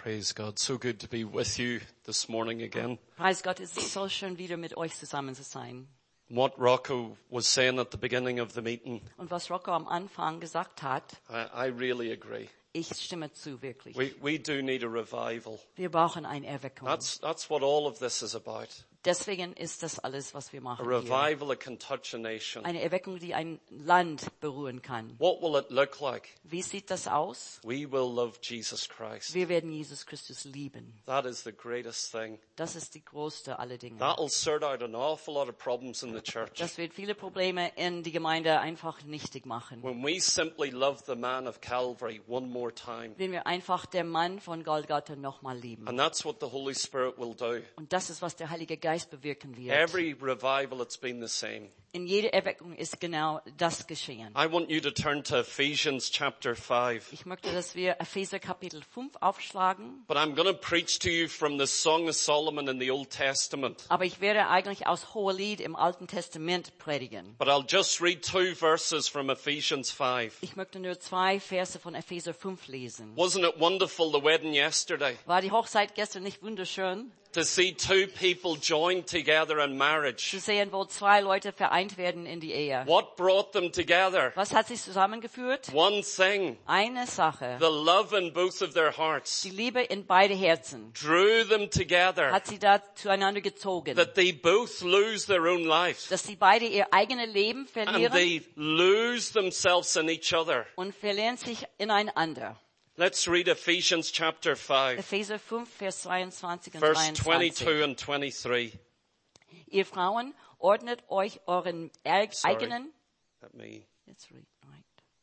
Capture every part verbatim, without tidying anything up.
Praise God. So good to be with you this morning again. Preis Gott, es ist so schön, wieder mit euch zusammen zu sein. What Rocco was saying at the beginning of the meeting, Und was Rocco am Anfang gesagt hat, I, I really agree. ich stimme zu, wirklich. We, we do need a revival. Wir brauchen eine Erweckung. That's, that's what all of this is about. Deswegen ist das alles, was wir A machen hier. revival that can touch a nation. Eine Erweckung, die ein Land berühren kann. What will it look like? Wie sieht das aus? We will love Jesus Christ. Wir werden Jesus Christus lieben. That is the greatest thing. Das ist die größte aller Dinge. That'll sort out an awful lot of problems in the church. Das wird viele Probleme in die Gemeinde einfach nichtig machen. When we simply love the man of Calvary one more time. Wenn wir einfach den Mann von Golgatha nochmal lieben. And that's what the Holy Spirit will do. Und das ist, was der Heilige Geist bewirken wird. Every revival, it's been the same. In jeder Erweckung ist genau das geschehen. I want you to turn to Ephesians chapter five. Ich möchte, dass wir Epheser Kapitel fünf aufschlagen. But I'm going to preach to you from the Song of Solomon in the Old Testament. Aber ich werde eigentlich aus Hohelied im Alten Testament predigen. But I'll just read two verses from Ephesians five. Ich möchte nur zwei Verse von Epheser fünf lesen. Wasn't it wonderful, the wedding yesterday? War die Hochzeit gestern nicht wunderschön? To see two people joined together in marriage. Zu sehen, wo zwei Leute vereint werden in die Ehe. What brought them together? Was hat sie zusammengeführt? One thing. Eine Sache. The love in both of their hearts Die Liebe in beide Herzen. drew them together, Hat sie da zueinander gezogen. that they both lose their own lives Dass sie beide ihr eigenes Leben and verlieren they lose themselves in each other. und verlieren sich ineinander. Let's read Ephesians chapter five, Epheser fünf, Vers zweiundzwanzig und verse dreiundzwanzig. twenty-two and twenty-three. Ihr Frauen, ordnet euch euren er- Sorry. eigenen... Let me, Let's read, right.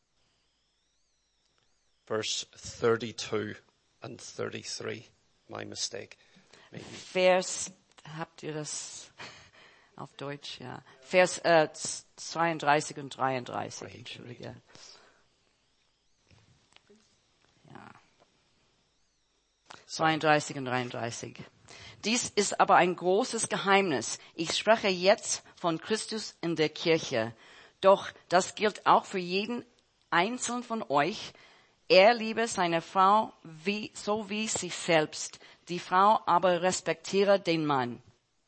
verse thirty-two and thirty-three. My mistake. Maybe. Vers, habt ihr das auf Deutsch? Ja. Vers äh, zweiunddreißig und dreiunddreißig. Read, Entschuldige. Ja. zweiunddreißig und dreiunddreißig. Dies ist aber ein großes Geheimnis. Ich spreche jetzt von Christus in der Kirche. Doch das gilt auch für jeden Einzelnen von euch. Er liebe seine Frau wie, so wie sich selbst. Die Frau aber respektiere den Mann.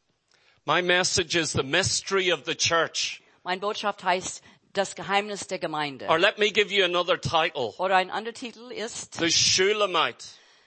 My message is the mystery of the church. Meine Botschaft heißt das Geheimnis der Gemeinde. Or let me give you another title. Oder ein anderer Titel ist The Shulamite.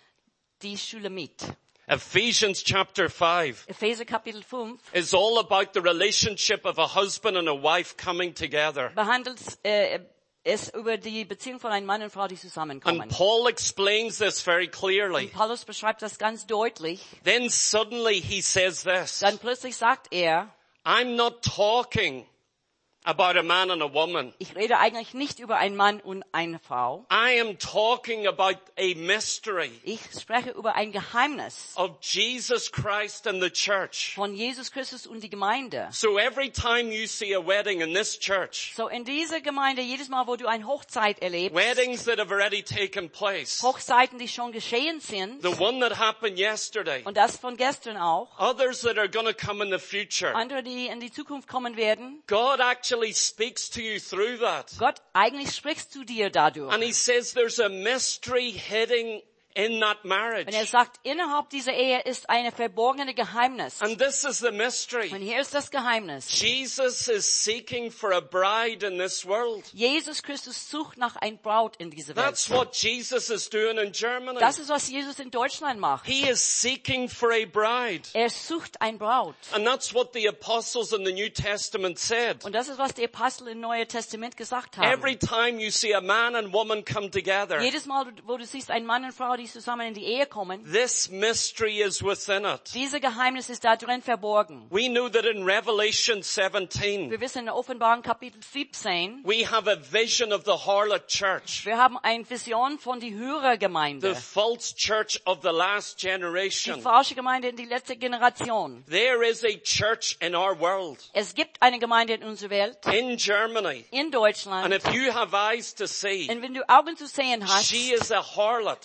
die Shulamit. Ephesians chapter five Epheser Kapitel fünf is all about the relationship of a husband and a wife coming together. behandelt äh, es über die Beziehung von einem Mann und Frau, die zusammenkommen. And Paul explains this very clearly. Und Paulus beschreibt das ganz deutlich. Then suddenly he says this. Dann plötzlich sagt er, I'm not talking about a man and a woman. ich rede eigentlich nicht über einen Mann und eine Frau. I am talking about a mystery Ich spreche über ein Geheimnis of Jesus Christ and the church. von Jesus Christus und die Gemeinde. So every time you see a wedding in this church, So in dieser Gemeinde, jedes Mal, wo du eine Hochzeit erlebst, weddings that have already taken place, Hochzeiten, die schon geschehen sind, the one that happened yesterday, und das von gestern auch, others that are going to come in the future, andere, die in die Zukunft kommen werden, God actually speaks to you through that. Gott, eigentlich sprichst du dir dadurch. And he says there's a mystery hidden in that marriage. Und er sagt, innerhalb dieser Ehe ist eine verborgene Geheimnis. And this is the Und mystery. hier ist das Geheimnis. Jesus is seeking for a bride in this world. Jesus Christus sucht nach ein Braut in dieser That's Welt. what Jesus is doing in Germany. Das ist, was Jesus in Deutschland macht. He is seeking for a bride. Er sucht ein Braut. And that's what the apostles in the New Testament said. Und das ist, was die Apostel im Neuen Testament gesagt haben. Every time you see a man and woman come together, Jedes Mal, wo du siehst, ein Mann und Frau, die zusammen in die Ehe kommen, this mystery is within it. dieses Geheimnis ist da drin verborgen. We know that in Revelation seventeen, Wir wissen in der Offenbarung Kapitel siebzehn, we have a vision of the harlot church, wir haben eine Vision von die the Hörergemeinde. false church of the last Die generation. falsche Gemeinde in die letzte Generation. There is a church in our world, Es gibt eine Gemeinde in unserer Welt, in Germany, in and Deutschland. if you have eyes to see, Und wenn du Augen zu sehen hast, she is a harlot. sie ist eine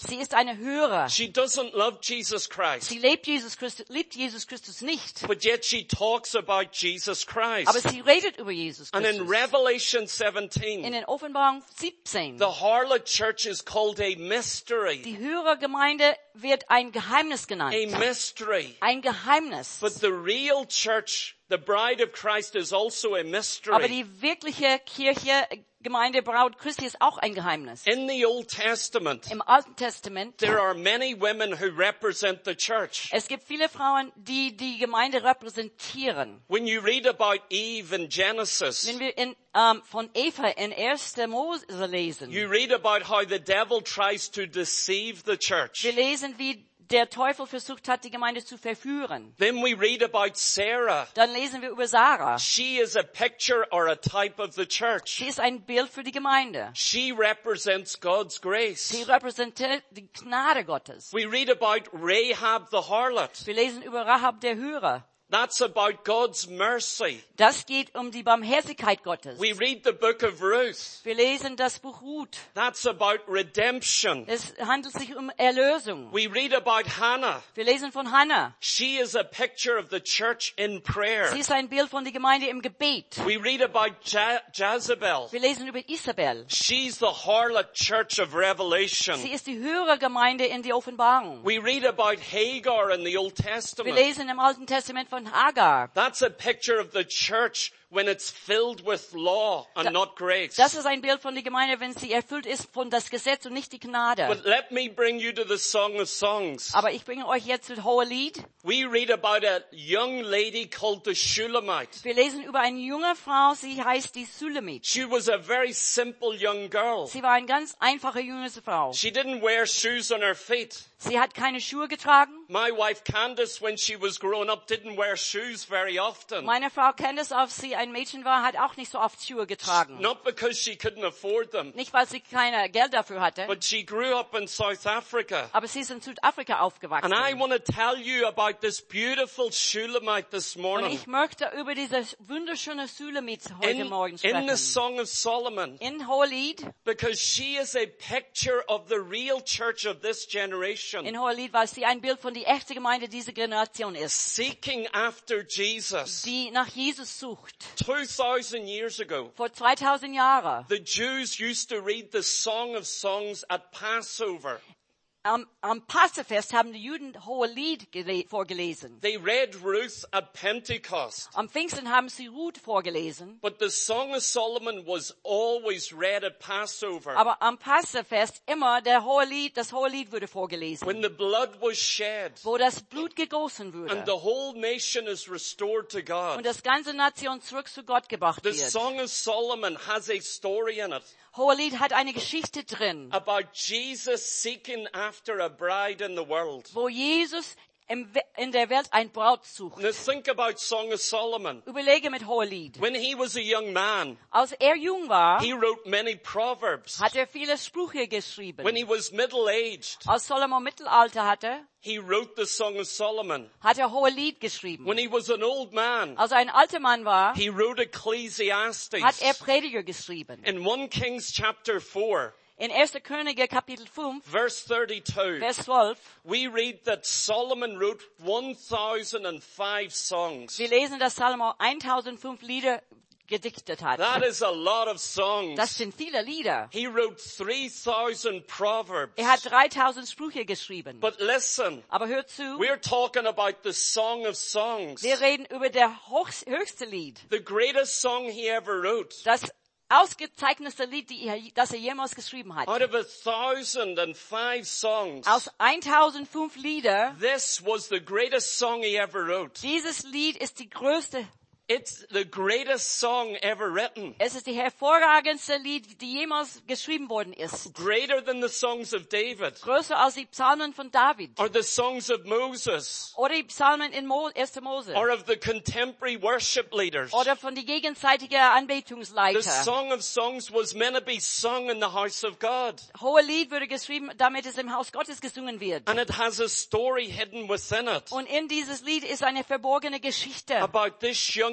eine Hörer. She doesn't love Jesus Christ. Sie lebt Jesus Christus, liebt Jesus Christus nicht. But yet she talks about Jesus Christ. Aber sie redet über Jesus And in Christus. Revelation In seventeen, den Offenbarung siebzehn. the harlot church is called a mystery. Die Hörergemeinde wird ein Geheimnis genannt. A mystery. Ein Geheimnis. But the real church, the bride of Christ, is also a Aber mystery. die wirkliche Kirche, Gemeinde, Braut Christi ist auch ein Geheimnis. In the Old Testament, Im Alten Testament, there are many women who represent the church. es gibt viele Frauen, die die Gemeinde repräsentieren. When you read about Eve in Genesis, Wenn wir in, ähm, von Eva in erster Mose lesen, you read about how the devil tries to deceive the church. wir lesen, wie der Teufel versucht hat, die Gemeinde zu verführen. Then we read about Sarah. Dann lesen wir über Sarah. She is a picture or a type of the church. Sie ist ein Bild für die Gemeinde. She represents God's Sie grace. repräsentiert die Gnade Gottes. We read about Rahab the harlot. Wir lesen über Rahab der Hörer. That's about God's mercy. Das geht um die Barmherzigkeit Gottes. We read the book of Ruth. Wir lesen das Buch Ruth. That's about redemption. Es handelt sich um Erlösung. We read about Hannah. Wir lesen von Hannah. She is a picture of the church in prayer. Sie ist ein Bild von der Gemeinde im Gebet. We read about Je- Jezebel. Wir lesen über Isabel. She's the harlot church of Revelation. Sie ist die Hörergemeinde in der Offenbarung. We read about Hagar in the Old Wir Testament. lesen im Alten Testament von Hagar. That's a picture of the church when it's filled with law and Da- not grace. Das ist ein Bild von der Gemeinde, wenn sie erfüllt ist von das Gesetz und nicht die Gnade. But let me bring you to the Song of Songs. Aber ich bringe euch jetzt das hohe Lied. We read about a young lady called the Shulamite. Wir lesen über eine junge Frau, sie heißt die Sulamit. She was a very simple young girl. Sie war eine ganz einfache junge Frau. She didn't wear shoes on her feet. Sie hat keine Schuhe getragen. My wife Candace, when she was growing up, didn't wear shoes very often. Meine Frau Candace, als sie ein Mädchen war, hat auch nicht so oft Schuhe getragen. Not because she couldn't afford them, Nicht, weil sie kein Geld dafür hatte. but she grew up in South Africa. Aber sie ist in Südafrika aufgewachsen. And I want to tell you about this beautiful Shulamite this Und morning. ich möchte über diese wunderschöne Sulamit heute In, Morgen in sprechen. the Song of Solomon, In Hohelied, because she is a picture of the real church of this generation, in Hohelied, weil sie ein Bild von der echten Gemeinde dieser Generation ist, seeking after Jesus. die nach Jesus sucht. Two thousand years ago, Vor zweitausend Jahren, the Jews used to read the Song of Songs at Passover. am, am Passafest haben die Juden Hohelied gele- vorgelesen. They read Ruth at Pentecost. Am Pfingsten haben sie Ruth vorgelesen. But the Song of Solomon was always read at Passover. Aber am Passafest immer der Hohelied, das Hohelied wurde vorgelesen, When the blood was shed wo das Blut gegossen and wurde the whole nation is restored to und God. das ganze Nation zurück zu Gott gebracht The wird. Song of Solomon has a story in it Hohelied hat eine Geschichte drin, about Jesus seeking after a bride in the world. wo Jesus im We- in der Welt ein Braut sucht. Now think about Song of Solomon. Überlege mit Hohelied. When he was a young man, Als er jung war, he wrote many proverbs. hat er viele Sprüche geschrieben. When he was middle-aged, Als Solomon Mittelalter hatte, he wrote the Song of Solomon. hat er Hohelied geschrieben. When he was an old man, Als er ein alter Mann war, he wrote Ecclesiastes. hat er Prediger geschrieben. In First Kings chapter four, In erster Könige Kapitel fünf, verse thirty-two, Vers zwölf, we read that Solomon wrote one thousand five songs. wir lesen, dass Salomo eintausendfünf Lieder gedichtet hat. That is a lot of songs. Das sind viele Lieder. He wrote three thousand proverbs. Er hat dreitausend Sprüche geschrieben. But listen, Aber hört zu, we're talking about the Song of Songs. wir reden über der hochs- höchste Lied. The greatest song he ever wrote. Das ausgezeichnete Lied, die er, das er jemals geschrieben hat. Out of a thousand and five songs, Aus eintausendfünf Lieder, this was the greatest song he ever wrote. dieses Lied ist die größte, It's the greatest song ever written. es ist die hervorragendste Lied, die jemals geschrieben worden ist. Greater than the songs of David Größer als die Psalmen von David. or the songs of Moses Oder die Psalmen in Mo- erster Mose. or of the contemporary worship leaders. Oder von die gegenseitigen The Anbetungsleiter. Song of Songs was meant to be sung in the house of God. Hohe Lied wurde geschrieben, damit es im Haus Gottes gesungen wird. And it has a story hidden within it Und in dieses Lied ist eine verborgene Geschichte about this young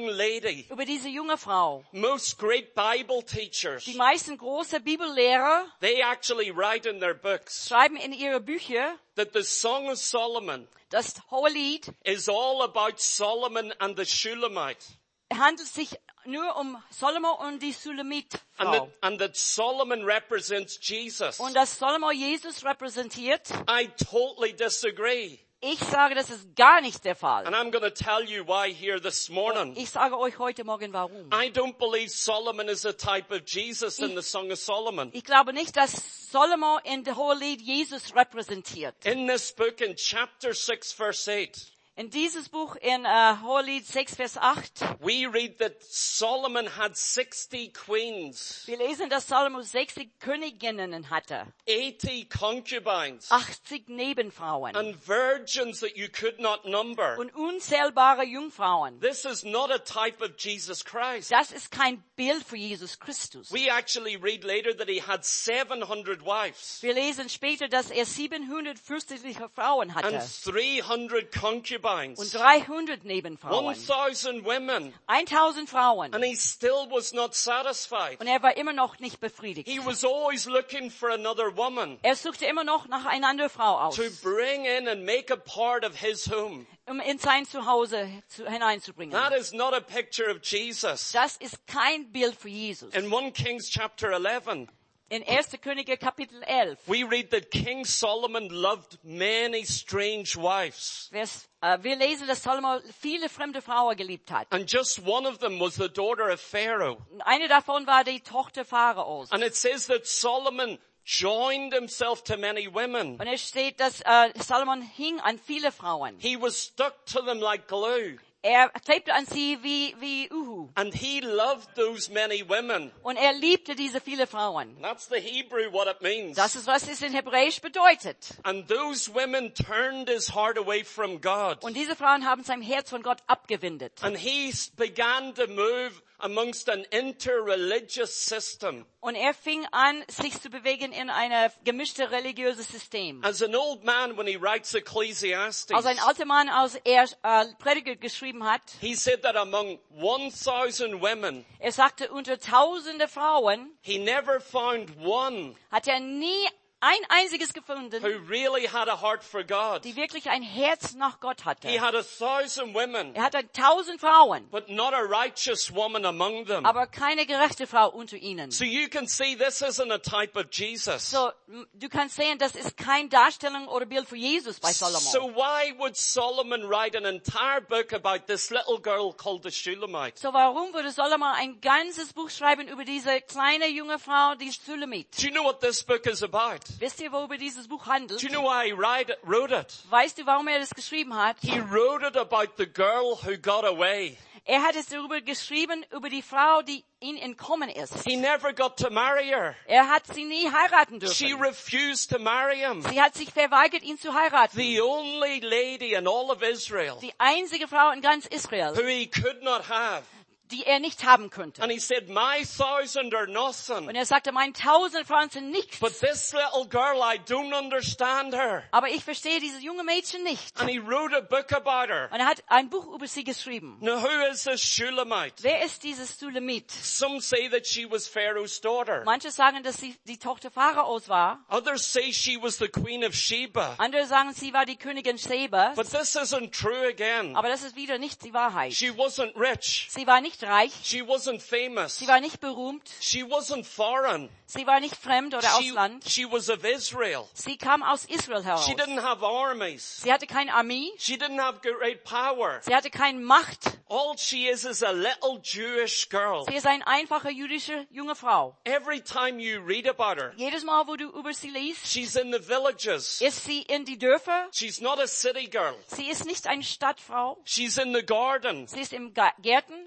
young lady. über diese junge Frau. Most great Bible teachers, Die meisten große Bibellehrer they actually write in their books schreiben in ihre Bücher, that the Song of Solomon das Hohelied is all about Solomon and the Shulamite. handelt sich nur um Salomo und die And Sulamit-Frau. that, and that Solomon represents Jesus. Und dass Salomo Jesus repräsentiert, I totally disagree. ich sage, das ist gar nicht der Fall. And I'm going to tell you why here this morning. Ich sage euch heute Morgen warum. I don't believe Solomon is a type of Jesus in the Song of Solomon. Ich glaube nicht, dass Salomo in der Hohelied Jesus repräsentiert. In this book, in chapter six, verse eight, In dieses Buch in uh, Hohelied sechs, Vers acht, we read that Solomon had sixty queens, wir lesen, dass Salomo sechzig Königinnen hatte, eighty concubines, achtzig Nebenfrauen and virgins that you could not number. und unzählbare Jungfrauen. This is not a type of Jesus Christ. Das ist kein Bild für Jesus Christus. We actually read later that he had seven hundred wives Wir lesen später, dass er siebenhundert fürstliche Frauen and hatte three hundred concubines, und dreihundert Nebenfrauen, one thousand women, tausend Frauen. and he still was not satisfied. Und er war immer noch nicht befriedigt. He was always looking for another woman Er suchte immer noch nach einer anderen Frau aus, to bring in and make a part of his home. um in sein Zuhause zu, hineinzubringen. That is not a picture of Jesus. Das ist kein Bild für Jesus. In First Kings chapter eleven, In erster Könige Kapitel elf, we read that King Solomon loved many strange wives. Vers, äh, wir lesen, dass Salomo viele fremde Frauen geliebt hat. And just one of them was the daughter of Pharaoh. Und eine davon war die Tochter Pharaos. And it says that Solomon joined himself to many women. Und es steht, dass äh, Salomon hing an viele Frauen. He was stuck to them like glue. Er klebte an sie wie, wie Uhu. And he loved those many women. Und er liebte diese viele Frauen. That's the Hebrew, what it means. Das ist, was es in Hebräisch bedeutet. And those women turned his heart away from God. Und diese Frauen haben sein Herz von Gott abgewendet. And he began to move amongst an interreligious system. Und er fing an, sich zu bewegen in eine gemischte religiöse System. As an old man, when he writes Ecclesiastes, Als ein alter Mann, als er äh, Prediger geschrieben hat, he said that among one thousand women, er sagte, unter tausende Frauen he never found one hat er nie ein einziges gefunden, who really had a heart for God. die wirklich ein Herz nach Gott hatte. He had a thousand women, Er hatte tausend Frauen, but not a righteous woman among them. aber keine gerechte Frau unter ihnen. So you can see this isn't a type of Jesus. So, m- du kannst sehen, das ist keine Darstellung oder Bild für Jesus bei So Salomo. why would Solomon write an entire book about this little girl called the Shulamite? So, warum würde Salomo ein ganzes Buch schreiben über diese kleine junge Frau, die Sulamit? Do you know what this book is about? Wisst ihr, worüber dieses Buch Do handelt? you know why he write, wrote it? Weißt du, warum er das geschrieben hat? He wrote it about the girl who got away. Er hat es darüber geschrieben, über die Frau, die ihn entkommen ist. He never got to marry her. Er hat sie nie heiraten She dürfen. refused to marry him. Sie hat sich verweigert, ihn zu heiraten. The only lady in all of Israel Die einzige Frau in ganz Israel, who he could not have. die er nicht haben könnte. And he said, my thousand are nothing. Und er sagte, meine tausend Frauen sind nichts. But this little girl, I don't understand her. Aber ich verstehe dieses junge Mädchen nicht. And he wrote a book about her. Und er hat ein Buch über sie geschrieben. Now who is this Shulamite? Wer ist dieses Sulamit? Some say that she was Pharaoh's daughter. Manche sagen, dass sie die Tochter Pharaos war. Others say she was the queen of Sheba. Andere sagen, sie war die Königin Sheba. But this isn't true again. Aber das ist wieder nicht die Wahrheit. She wasn't rich. Sie war nicht reich. She wasn't famous. Sie war nicht berühmt. She wasn't foreign. Sie war nicht fremd oder She, Ausland. she was of Israel. Sie kam aus Israel heraus. She didn't have armies. Sie hatte keine Armee. She didn't have great power. Sie hatte keine Macht. All she is is a little Jewish girl. Sie ist eine einfache jüdische junge Frau. Every time you read about her, Jedes Mal, wo du über sie liest, she's in the villages. ist sie in die Dörfer. She's not a city girl. Sie ist nicht eine Stadtfrau. She's in the garden. Sie ist im Ga- Gärten. She's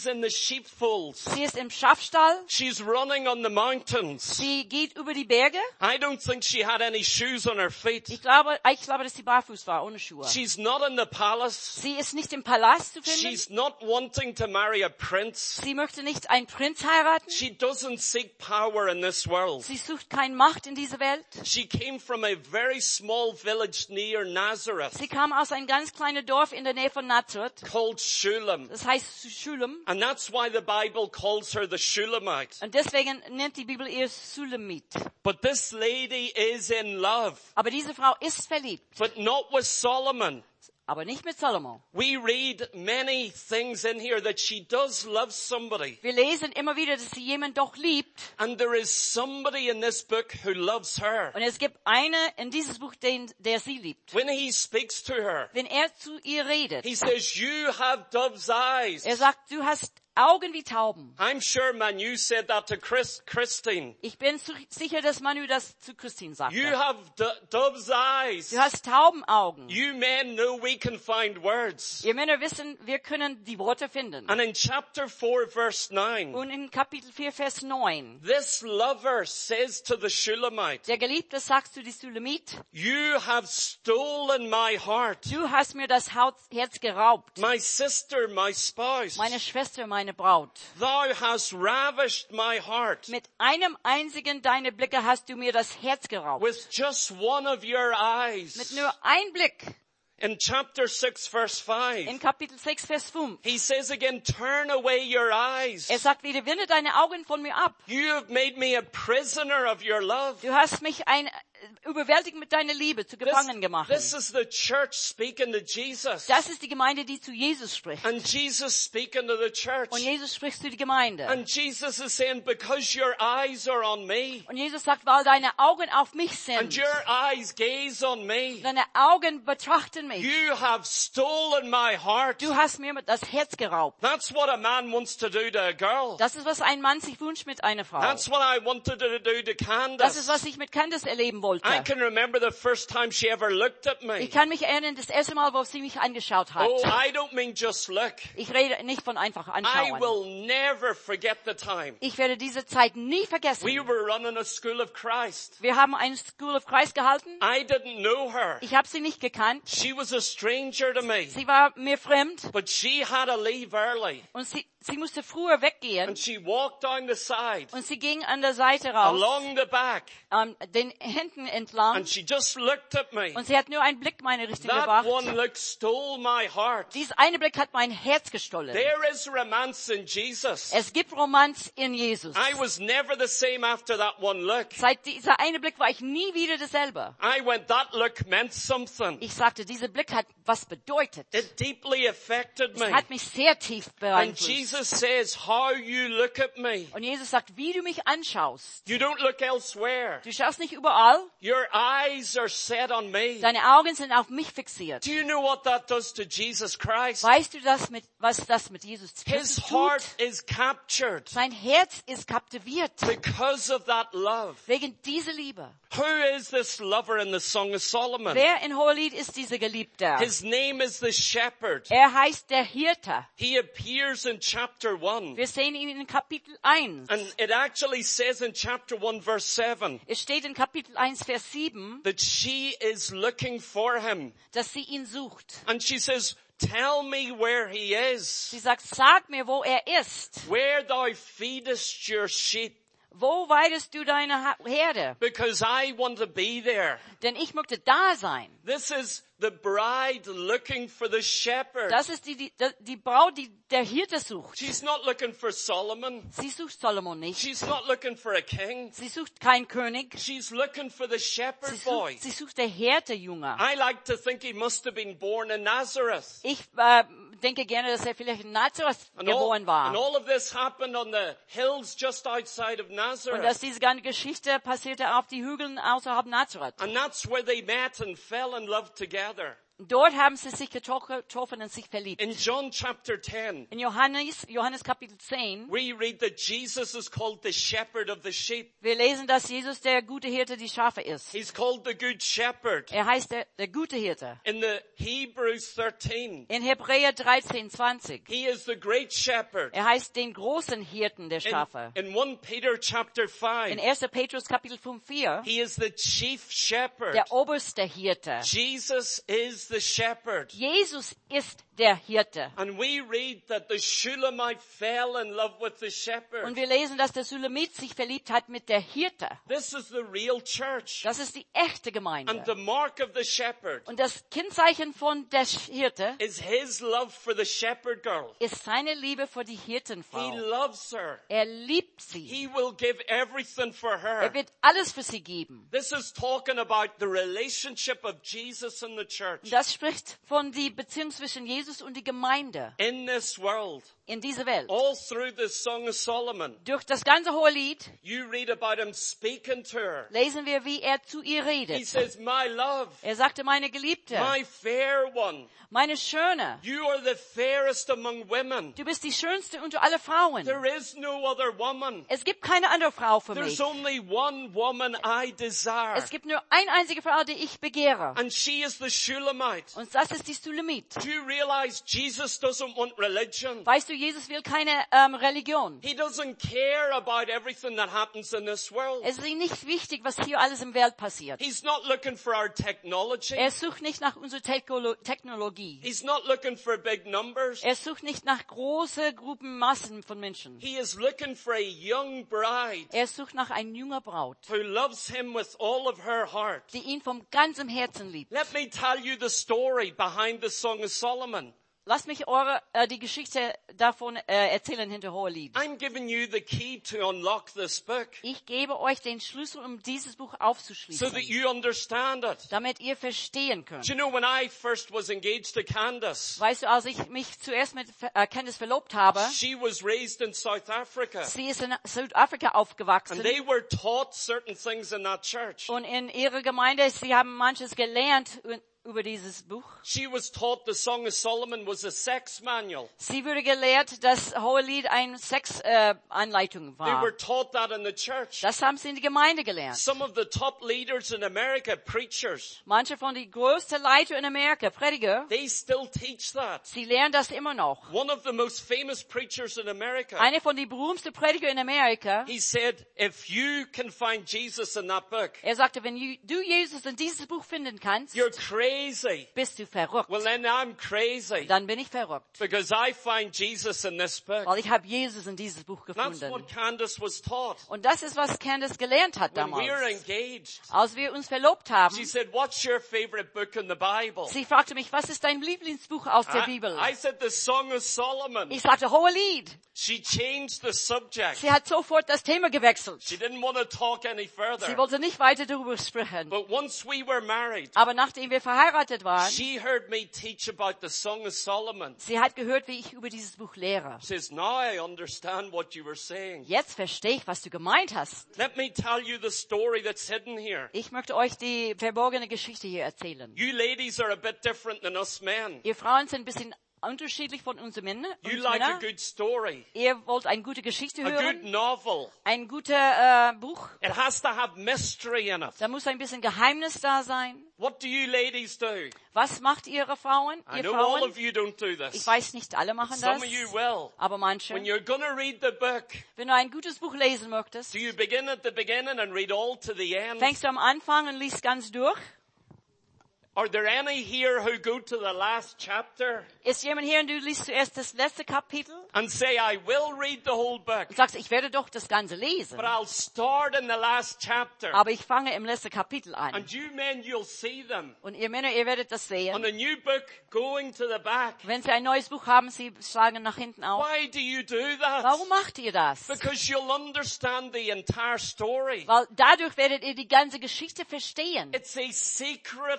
She's in the sheepfolds. Sie ist im Schafstall. She's running on the mountains. Sie geht über die Berge. I don't think she had any shoes on her feet. Ich glaube, ich glaube, dass sie barfuß war, ohne Schuhe. She's not in the palace. Sie ist nicht im Palast zu finden. She's not wanting to marry a prince. Sie möchte nicht einen Prinz heiraten. She doesn't seek power in this world. Sie sucht keine Macht in dieser Welt. She came from a very small village near Nazareth Sie kam aus einem ganz kleinen Dorf in der Nähe von Nazareth. called Shulam. Das heißt Schulam. And that's why the Bible calls her the Shulamite. Und deswegen nennt die Bibel ihr Sulamit. But this lady is in love, Aber diese Frau ist verliebt. but not with Solomon. Aber nicht mit Salomo. We read many things in here that she does love somebody. Wir lesen immer wieder, dass sie jemand doch liebt. And there is somebody in this book who loves her. Und es gibt eine in dieses Buch, den, der sie liebt. When he speaks to her, Wenn er zu ihr redet, he says, you have dove's eyes. er sagt, du hast Augen wie Tauben. I'm sure Manu said that to Chris, Christine. Ich bin zu, sicher, dass Manu das zu Christine sagte. You have do- dove's eyes. Du hast Taubenaugen. You men know we can find words. Ihr Männer wissen, wir können die Worte finden. And in chapter four, verse nine, Und in Kapitel vier, Vers neun, this lover says to the Shulamite, der Geliebte sagt zu die Sulamit, you have stolen my heart, du hast mir das Haut- Herz geraubt. my sister, my spouse. Meine Schwester, meine Braut. Thou hast ravished my heart. Mit einem einzigen deiner Blicke hast du mir das Herz geraubt. With just one of your eyes. Mit nur ein Blick. In chapter six, verse five, In Kapitel sechs, Vers fünf. he says again, turn away your eyes. Er sagt wieder, wende deine Augen von mir ab. You have made me a prisoner of your love. Du hast mich ein, überwältigt mit deiner Liebe zu Gefangen gemacht. This is the church speaking to Jesus. Das ist die Gemeinde, die zu Jesus spricht. And Jesus speaking to the church. Und Jesus spricht zu der Gemeinde. And Jesus is saying, because your eyes are on me, Und Jesus sagt, weil deine Augen auf mich and sind, your eyes gaze on me, deine Augen betrachten mich. you have stolen my heart. Du hast mir das Herz geraubt. That's what a man wants to do to a girl. Das ist, was ein Mann sich wünscht mit einer Frau. That's what I wanted to do to Das ist, Candace. was ich mit Candace erleben wollte. I can remember the first time she ever looked at me. Ich kann mich erinnern, das erste Mal, wo sie mich angeschaut hat. Oh, I don't mean just look. Ich rede nicht von einfach I anschauen. will never forget the time. Ich werde diese Zeit nie vergessen. We were running a school of Christ. Wir haben eine School of Christ gehalten. I didn't know her. Ich habe sie nicht gekannt. She was a stranger to me. Sie war mir fremd But she had to leave early. und sie, sie musste früher weggehen. And she walked down the side, Und sie ging an der Seite raus, along the back. ähm, den Händen entlang. And she just looked at me. Und sie hat nur einen Blick meine Richtung That gebracht. one look stole my heart. Dieser eine Blick hat mein Herz gestohlen. There is romance in Jesus. Es gibt Romanz in Jesus. I was never the same after that one look. Seit dieser eine Blick war ich nie wieder dasselbe. I went, that look meant something. Ich sagte, dieser Blick hat was bedeutet. It deeply affected Es me. hat mich sehr tief And beeinflusst. Jesus says, how you look at me. Und Jesus sagt, wie du mich anschaust. You don't look elsewhere. Du schaust nicht überall. Your eyes are set on me. Deine Augen sind auf mich fixiert. Do you know what that does to Jesus Christ? Weißt du, das mit, was das mit Jesus His Christus heart tut? is captured Sein Herz ist kaptiviert. because of that love. Wegen dieser Liebe. Who is this lover in the Song of Solomon? Wer in Hohelied ist dieser Geliebte? His name is the shepherd. Er heißt der Hirte. He appears in chapter one. Wir sehen ihn in Kapitel eins. And it actually says in chapter one verse seven Es steht in Kapitel eins, Vers sieben, that she is looking for him. dass sie ihn sucht. And she says, tell me where he is, Sie sagt, sag mir, wo er ist. where thou feedest your sheep, Wo weidest du deine Ha- Herde? because I want to be there. Denn ich möchte da sein. This is the bride looking for the shepherd. Das ist die, die, die Braut, die der Hirte sucht. She's not looking for Solomon. Sie sucht Solomon nicht. She's not looking for a king. Sie sucht keinen König. She's looking for the Sie shepherd boy. sucht, sie sucht der Hirtejunge. I like to think he must have been born in Nazareth. Ich äh, denke gerne, dass er vielleicht in Nazareth And all, geboren war. and all of this happened on the hills just outside of Und dass Nazareth. diese ganze Geschichte passierte auf die Hügeln außerhalb Nazareth. And that's where they met and fell in love together. Dort haben sie sich getroffen und sich verliebt. In John chapter ten, In Johannes, Johannes Kapitel zehn, we read that Jesus is called the shepherd of the sheep. wir lesen, dass Jesus der gute Hirte die Schafe ist. He's called the good shepherd. Er heißt der, der gute Hirte. In the Hebrews thirteen, In Hebräer dreizehn, zwanzig. he is the great shepherd. Er heißt den großen Hirten der In, Schafe. in First Peter chapter In five, erster Petrus Kapitel fünf, vier, he is the chief shepherd. der oberste Hirte. Jesus is the shepherd. Jesus ist der Hirte. And we read that the Shulamite fell in love with the shepherd. Und wir lesen, dass der Sulamit sich verliebt hat mit der Hirte. This is the real church. Das ist die echte And Gemeinde. the mark of the shepherd Und das Kennzeichen von der Hirte is his love for the shepherd girl. ist seine Liebe für die He Hirtenfrau. loves her. Er liebt sie. He will give everything for her. Er wird alles für sie geben. This is talking about the relationship of Jesus and the church. Und das spricht von die Beziehung zwischen Jesus und die Gemeinde In this world, in dieser Welt. all through the Song of Solomon, Durch das ganze Hohelied you read about him speaking to her. lesen wir, wie er zu ihr He redet. says, my love, Er sagte, meine Geliebte, my fair one, meine Schöne, you are the fairest among women. du bist die Schönste unter alle Frauen. There is no other woman. Es gibt keine andere Frau für There's mich. only one woman I desire. Es gibt nur eine einzige Frau, die ich begehre. And she is the Shulamite. Und das ist die Sulamit. Do you realize Jesus doesn't want religion? Weißt du, Jesus will keine ähm, Religion. He doesn't care about everything that happens in this world. Es ist ihm nicht wichtig, was hier alles im Welt passiert. He's not looking for our technology. Er sucht nicht nach unserer Technolo- Technologie. He's not looking for big numbers. Er sucht nicht nach große Gruppen, Massen von Menschen. He is looking for a young bride Er sucht nach einer jungen Braut, who loves him with all of her heart. die ihn vom ganzem Herzen liebt. Let me tell you the story behind the Song of Solomon. Lasst mich eure, äh, die Geschichte davon äh, erzählen hinter Hohelied. I'm giving you the key to unlock this book Ich gebe euch den Schlüssel, um dieses Buch so aufzuschließen, that you understand it. damit ihr verstehen Do könnt. you know, when I first was engaged to Candace, Weißt du, als ich mich zuerst mit äh, Candice verlobt habe, she was raised in South Africa. sie ist in Südafrika aufgewachsen. And they were taught certain things in that church. Und in ihrer Gemeinde, sie haben manches gelernt über dieses Buch. She was taught the Song of Solomon was a sex manual. Sie wurde gelehrt, dass Hohelied eine Sexanleitung They war. were taught that in the church. Das haben sie in der Gemeinde gelernt. Some of the top leaders in America, preachers, Manche von den größten Leitern in Amerika, Prediger, they still teach that. sie lernen das immer noch. One of the most famous preachers in America, Einer von den berühmtesten Prediger in Amerika, he said, if you can find Jesus in that book, er sagte, wenn du Jesus in dieses Buch finden kannst, you're crazy. bist du verrückt. Well, then I'm crazy Dann bin ich verrückt. because I find Jesus in this book. Weil ich habe Jesus in dieses Buch That's gefunden. what Candace was taught. Und das ist, was Candace gelernt hat When we were damals. engaged, Als wir uns verlobt haben, she said, what's your favorite book in the Bible? sie fragte mich, was ist dein Lieblingsbuch aus der I, Bibel? I said, the Song of Solomon. Ich sagte, Hohelied. She changed the subject. Sie hat sofort das Thema gewechselt. She didn't want to talk any Sie further. wollte nicht weiter darüber sprechen. But once we were married, Aber nachdem wir verheiratet waren, she heard me teach about the Song of Solomon. sie hat gehört, wie ich über dieses Buch lehre. She says, now I understand what you were saying. Jetzt verstehe ich, was du gemeint hast. Let me tell you the story that's hidden here. Ich möchte euch die verborgene Geschichte hier erzählen. You ladies are a bit different than us men. Ihr Frauen sind ein bisschen unterschiedlich von uns Männern. You uns like a Männer. good story, Ihr wollt eine gute Geschichte a good hören, novel. ein gutes äh, Buch. It has to have mystery in it. Da muss ein bisschen Geheimnis da sein. What do you ladies do? Was macht ihre Frauen? I Ihr know all Frauen? of you don't do Ich this. weiß, nicht alle machen Some das, of you will. aber manche. When you're going to read the book, Wenn du ein gutes Buch lesen möchtest, do you begin at the beginning and read all to the end? fängst du am Anfang und liest ganz durch. Are there any here who go to the last chapter Ist jemand hier und du liest zuerst das letzte Kapitel and say, I will read the whole book, und sagst, ich werde doch das Ganze lesen. but I'll start in the last chapter? Aber ich fange im letzten Kapitel an. And you men, you'll see them Und ihr Männer, ihr werdet das on sehen. a new book going to the back. Wenn sie ein neues Buch haben, sie schlagen nach hinten auf. Why do you do that? Warum macht ihr das? Because you'll understand the entire story. Weil dadurch werdet ihr die ganze Geschichte verstehen. It's a secret until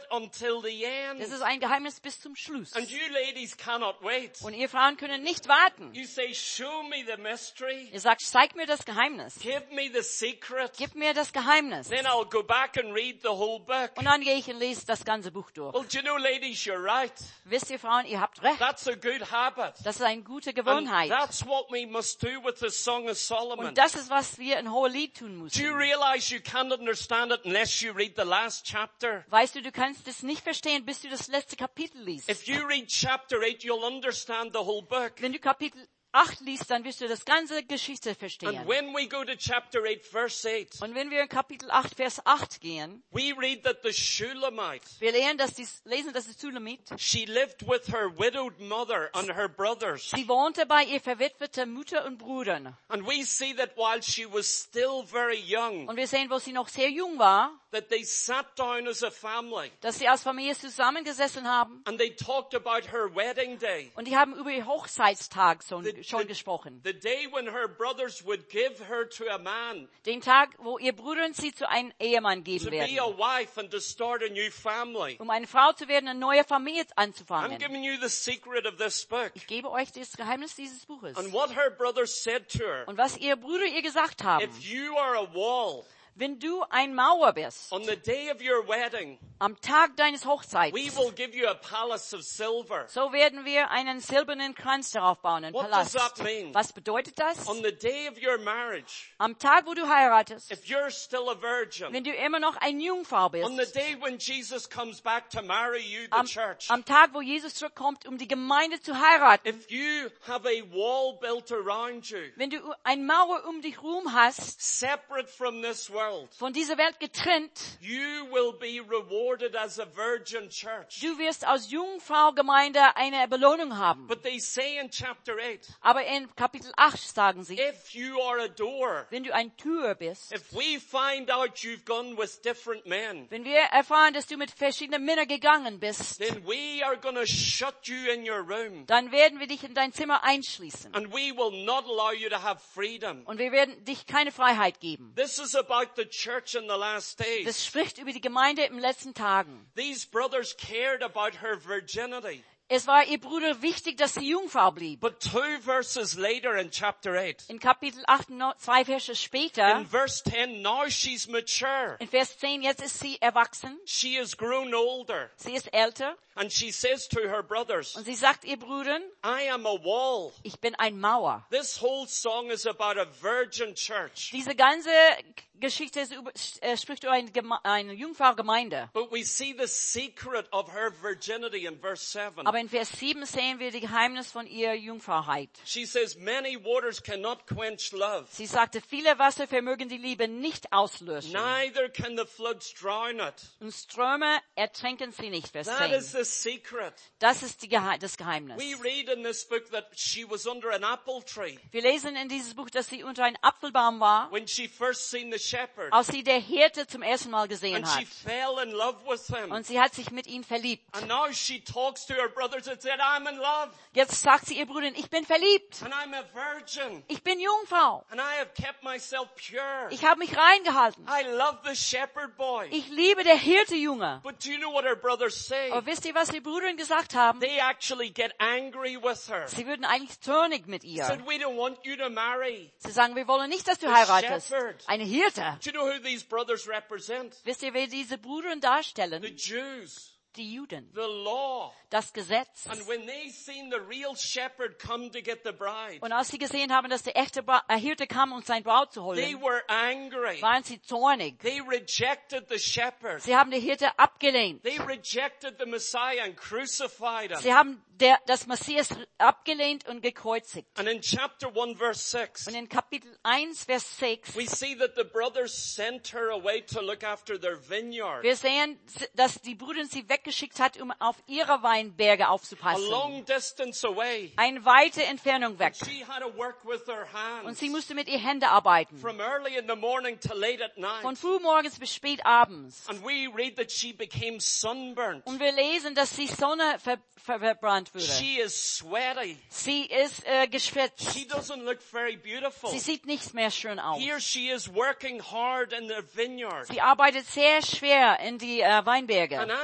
until the end. Das ist ein Geheimnis bis zum Schluss. And you ladies cannot wait. Und ihr Frauen können nicht warten. You say, show me the mystery. Ihr sagt, zeig mir das Geheimnis. Give me the secret. Gib mir das Geheimnis. Then I'll go back and read the whole book. Und dann gehe ich und lese das ganze Buch durch. Well, do you know, ladies, you're right. Wisst ihr Frauen, ihr habt recht. That's a good habit. Das ist eine gute And Gewohnheit. that's what we must do with the Song of Solomon. Und das ist, was wir in Hohelied tun Do you müssen. realize you can't understand it unless you read the last chapter? Weißt du, du kannst es nicht verstehen, bis du das letzte Kapitel liest. If you read chapter eight, you'll understand the whole book. Wenn du Kapitel acht liest, dann wirst du das ganze Geschichte And verstehen. when we go to chapter eight, verse eight, Und wenn wir in Kapitel acht, Vers acht gehen, we read that the Shulamite, wir lesen, dass die, lesen, dass die Sulamit, she lived with her widowed mother and her brothers. sie wohnte bei ihr verwitwete Mutter und Brüdern. And we see that while she was still very young, Und wir sehen, wo sie noch sehr jung war, that they sat down as a family dass sie als Familie zusammengesessen haben. and they talked about her wedding day. Und die haben über ihr Hochzeitstag schon, The- schon the- gesprochen. The day when her brothers would give her to a man Den Tag, wo ihr Brüder sie zu einem Ehemann to geben be a werden. wife and to start a new family. Um eine Frau zu werden, eine neue Familie I'm anzufangen. giving you the secret of this book. Ich gebe euch das Geheimnis dieses Buches. And what her brothers said to her, Und was ihre Brüder ihr gesagt haben. if you are a wall, Wenn du ein Mauer bist, on the day of your wedding, am Tag deines Hochzeits, we will give you a palace of silver. so werden wir einen silbernen Kranz darauf bauen, einen What Palast. does that mean? Was bedeutet das? On the day of your marriage, Am Tag, wo du heiratest, if you're still a virgin, wenn du immer noch ein Jungfrau bist, on the day when Jesus comes back to marry you, the am, church, am Tag, wo Jesus zurückkommt, um die Gemeinde zu heiraten, if you have a wall built around you, wenn du eine Mauer um dich herum hast, separate from this world, von dieser Welt getrennt, you will be rewarded as a virgin church. du wirst als Jungfrau-Gemeinde eine Belohnung haben. But they say in chapter eight, Aber in Kapitel acht sagen sie, if you are a door, wenn du ein Tür bist, if we find out you've gone with different men, wenn wir erfahren, dass du mit verschiedenen Männern gegangen bist, then we are going to shut you in your room. dann werden wir dich in dein Zimmer einschließen. And we will not allow you to have freedom. Und wir werden dich keine Freiheit geben. This is about the church in the last days. Das spricht über die Gemeinde im letzten Tagen. These brothers cared about her virginity. Es war ihr Bruder wichtig, dass sie Jungfrau blieb. But two verses later in chapter eight, In Kapitel acht, no- zwei Verse später, in verse ten, now she's mature. in Vers zehn, jetzt ist sie erwachsen. She has grown older. Sie ist älter. And she says to her brothers, Und sie sagt ihr Brüdern, I am a wall. ich bin ein Mauer. This whole song is about a virgin church. Diese ganze Geschichte ist über, äh, spricht über eine, Geme- eine Jungfrau-Gemeinde. But we see the secret of her virginity in verse seven. Aber in Vers sieben sehen wir die Geheimnis von ihrer Jungfrauheit. She says, many waters cannot quench love. Sie sagte, viele Wasser vermögen die Liebe nicht auslöschen. Neither can the floods drown it. Und Ströme ertränken sie nicht. Vers That is zehn. the secret. Das ist die Gehe- das Geheimnis. We read in this book that she was under an apple tree Wir lesen in dieses Buch, dass sie unter einem Apfelbaum war, when she first seen the shepherd. als sie der Hirte zum ersten Mal gesehen And she hat. fell in love with him. Und sie hat sich mit ihm verliebt. And now she talks to her brothers and said, I'm in love. Jetzt sagt sie ihr Brüdern, ich bin verliebt. And I'm a virgin. Ich bin Jungfrau. And I have kept myself pure. Ich habe mich reingehalten. I love the shepherd boy. Ich liebe der Hirte-Junge. But do you know what her brothers say? Aber wisst ihr, was die Brüder gesagt haben? They actually get angry with her. Sie würden eigentlich zornig mit They ihr. said, we don't want you to marry. Sie sagen, wir wollen nicht, dass du The heiratest. shepherd. Eine Hirte. Do you know who these brothers represent? Wisst ihr, wer diese Brüder The darstellen? Jews. Die Juden. The law. Das Gesetz. And when they seen the real shepherd come to get the bride, Und als sie gesehen haben, dass der echte Bra- äh, Hirte kam, um sein Braut zu they holen, were angry. waren sie zornig. They rejected the shepherd. Sie haben den Hirte abgelehnt. They rejected the Messiah and crucified him. Sie haben der, das Messias abgelehnt und gekreuzigt. And in chapter one verse six, Und in Kapitel eins, Vers sechs, we see that the brothers sent her away to look after their vineyard. wir sehen, dass die Brüder sie weggeschickt hat, um auf ihre Weinberge A aufzupassen. long distance away. Eine weite Entfernung weg. She had to work with her Und hands. sie musste mit ihr Hände arbeiten. From early in the morning to late at night. Von frühmorgens bis spät abends. And we read that she became sunburnt. Und wir lesen, dass die Sonne ver ver verbrannt wurde. She is sweaty. Sie ist äh, geschwitzt. She doesn't look very beautiful. Sie sieht nicht mehr schön aus. Here she is working hard in the vineyard. Sie arbeitet sehr schwer in die äh, And Weinberge. as she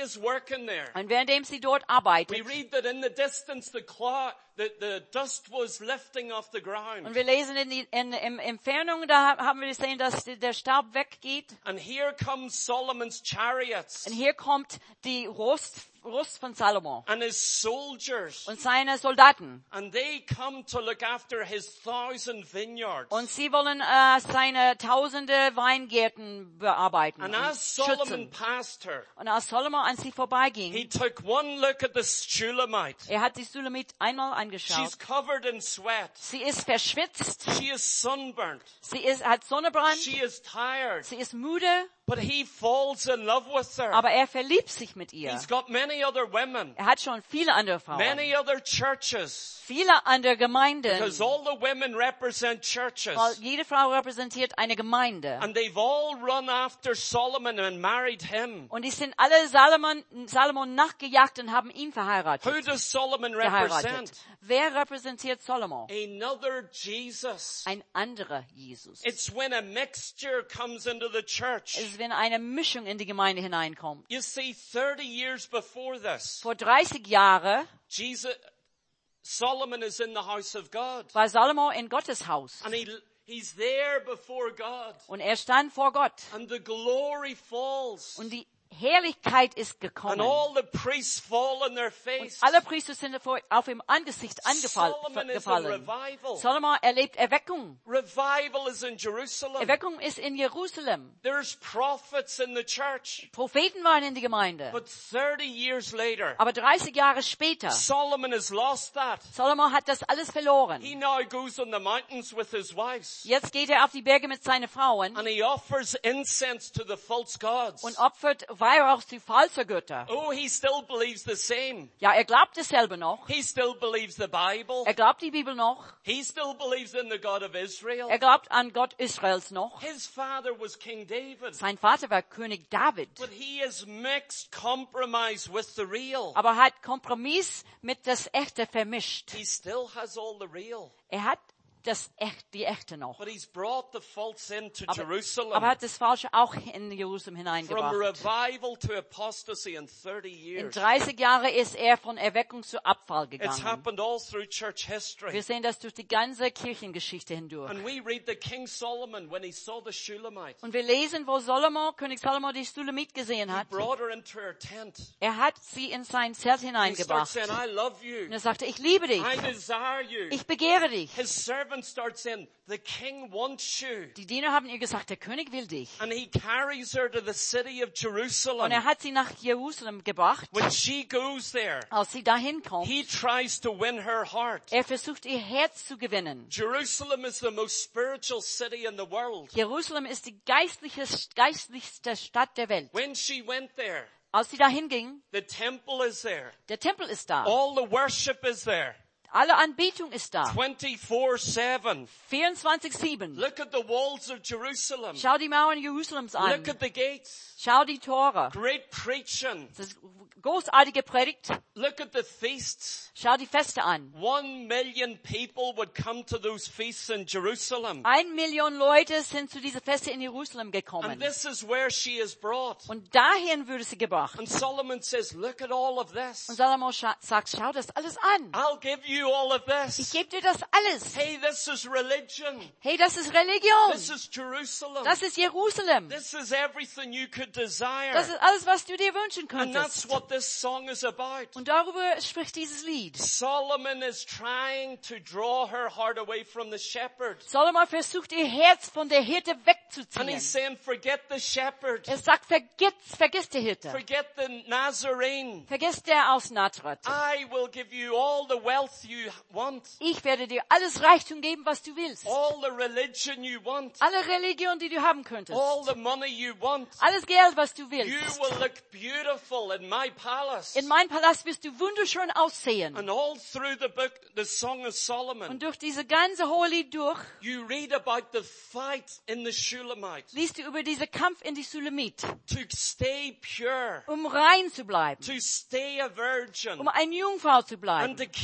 is working there, Und währenddem sie dort we arbeitet, read that in the distance the cloud, the, the dust was lifting off the ground. und wir lesen in, die, in, in Entfernung, da haben wir gesehen, dass der Staub weggeht. And here comes Solomon's chariots Und hier kommt die Rost, Rost von Salomo and his soldiers. und seine Soldaten. And they come to look after his thousand vineyards. Und sie wollen äh, seine tausende Weingärten bearbeiten And und as Solomon schützen. passed her, Und als Salomo an sie vorbeiging, he took one look at the Shulamite. er hat die Sulamit einmal She's angeschaut. covered in sweat. Sie ist verschwitzt, She is sunburnt. sie ist, hat Sonnenbrand, She is tired. sie ist müde, But he falls in love with her. aber er verliebt sich mit ihr. He's got many other women, Er hat schon viele andere Frauen, many other churches, viele andere Gemeinden, because all the women represent weil churches. jede Frau repräsentiert eine Gemeinde. And they've all run after Solomon and married him. Und die sind alle Salomon, Salomon nachgejagt und haben ihn Who verheiratet. does Solomon represent? geheiratet. Wer repräsentiert Salomo? Another Jesus. Ein anderer Jesus. It's when a mixture comes into the church. Es ist, wenn eine Mischung in die Gemeinde hineinkommt. You see, thirty years before this, Vor dreißig Jahren Jesus, Solomon is in the house of God. war Salomo in Gottes Haus. And he, he's there before God. Und er stand vor Gott. And the glory falls. Und die Herrlichkeit ist And gekommen. all the priests fall on their face. Alle Priester sind vor- auf ihm Angesicht angefallen. Solomon is in gefallen. revival. Salomo erlebt Erweckung. Revival is in Jerusalem. Erweckung ist in Jerusalem. There's prophets in the church. Propheten waren in die Gemeinde. But thirty years later, Aber dreißig Jahre später, Solomon has lost that. Salomo hat das alles verloren. He now goes on the mountains with his wives. Jetzt geht er auf die Berge mit seinen Frauen And he offers incense to the false gods. und opfert Weihrauch zu falschen Götter. Oh, he still believes the same. Ja, er glaubt dasselbe noch. He still believes the Bible. Er glaubt die Bibel noch. He still believes in the God of Israel. Er glaubt an Gott Israels noch. His father was King David. Sein Vater war König David. But he has mixed compromise with the real. Aber hat Kompromiss mit das Echte vermischt. He still has all the real. Er hat das Echt, die Echte noch. But he's brought the false into Aber, Jerusalem. aber hat das Falsche auch in Jerusalem From hineingebracht. revival to apostasy in thirty In years. dreißig Jahren ist er von Erweckung zu Abfall It's gegangen. happened all through church history. Wir sehen das durch die ganze Kirchengeschichte hindurch. And we read that King Solomon, when he saw the Shulamite, Und wir lesen, wo Salomo, König Salomo die Sulamit gesehen he hat. brought her into her tent. Er hat sie in sein Zelt He starts hineingebracht. saying, I love Und you. er sagte, ich liebe dich. I desire you. Ich begehre dich. His servant starts saying, the king wants you. Die Diener haben ihr gesagt, der König will dich. And he carries her to the city of Und Jerusalem. er hat sie nach Jerusalem gebracht. When she goes there, Als sie dahin kommt, he tries to win her heart. er versucht ihr Herz zu gewinnen. Jerusalem is the most spiritual city in the world. Jerusalem ist die geistliche, geistlichste Stadt der Welt. When she went there, Als sie dahin ging, the temple is there. der Tempel ist da. All the worship is there. Alle Anbetung ist da. twenty-four seven. vierundzwanzig sieben. Look at the walls of Jerusalem. Schau die Mauern Jerusalems an. Look at the gates. Schau die Tore. Great preaching. Das ist großartige Predigt. Look at the feasts. Schau die Feste an. One million people would come to those feasts in Jerusalem. Ein Million Leute sind zu dieser Feste in Jerusalem And gekommen. this is where she is brought. Und dahin würde sie gebracht. And Solomon says, look at all of this. Und Salomo scha- sagt, schau das alles an. I'll give you all of Ich this. gebe dir das alles. Hey, this is religion. Hey, das ist Religion. This is Jerusalem. Das ist Jerusalem. This is everything you could desire. Das ist alles, was du dir wünschen And that's könntest. what this song is about. Und darüber spricht dieses Lied. Solomon is trying to draw her heart away from the shepherd. Salomo versucht ihr Herz von der Hirte And wegzuziehen. he's saying, forget the shepherd. Er sagt, vergiss, vergiss die Hirte. Forget the Nazarene. Vergiss der aus Nazareth. I will give you all the wealth you want. Ich werde dir alles Reichtum geben, was du willst. All the religion you want. Alle Religion, die du haben könntest. All the money you want. Alles Geld, was du You willst. will look beautiful in my palace. In meinem Palast wirst du wunderschön aussehen. And all through the book, the Song of Solomon, Und durch diese ganze hohe Lied durch, you read about the fight in the Shulamite liest du über diesen Kampf in die Sulamit, to stay pure, um rein zu bleiben, to stay a virgin, um eine Jungfrau zu and bleiben to keep herself